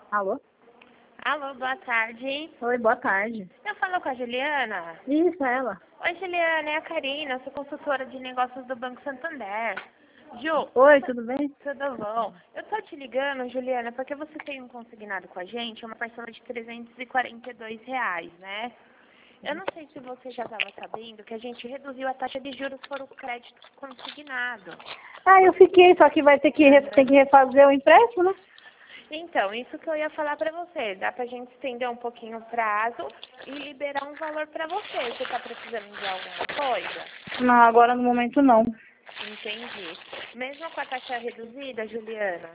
Alô? Alô, boa tarde. Oi, boa tarde. Eu falo com a Juliana? Isso, é ela. Oi, Juliana, é a Karina, eu sou consultora de negócios do Banco Santander. Ju, Oi, tudo bem? tudo bom? Eu tô te ligando, Juliana, porque você tem um consignado com a gente, uma parcela de R$ 342, né? Eu não sei se você já estava sabendo que a gente reduziu a taxa de juros por o crédito consignado. Ah, eu fiquei, só que vai ter que, tem que refazer o empréstimo, né? Então, isso que eu ia falar pra você. Dá pra gente estender um pouquinho o prazo e liberar um valor pra você. Você tá precisando de alguma coisa? Não, agora no momento não. Entendi. Mesmo com a taxa reduzida, Juliana?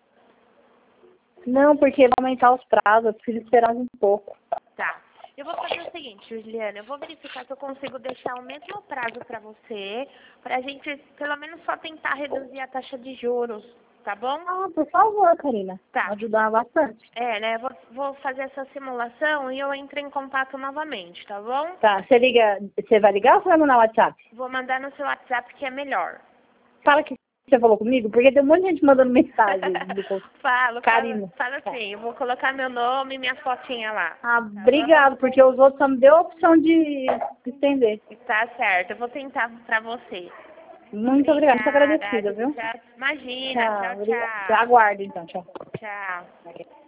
Não, porque vai aumentar os prazos, eu preciso esperar um pouco. Tá. Eu vou fazer o seguinte, Juliana, eu vou verificar se eu consigo deixar o mesmo prazo pra você, pra gente pelo menos só tentar reduzir a taxa de juros, tá bom? Ah, por favor, Karina. Tá. Ajudar bastante. É, né? Vou fazer essa simulação e eu entro em contato novamente, tá bom? Tá, você vai ligar ou você vai mandar o WhatsApp? Vou mandar no seu WhatsApp que é melhor. Fala que você falou comigo, porque tem um monte de gente mandando mensagem do Karina. Fala Tá. sim. Eu vou colocar meu nome e minha fotinha lá. Ah, Tá obrigado, porque os outros só me deu a opção de estender. bom? Tá certo. Eu vou tentar pra você. Muito obrigada, muito agradecida, Obrigada. viu? Imagina. Tchau, Tchau, obrigada. tchau. Aguardo então, tchau. Tchau.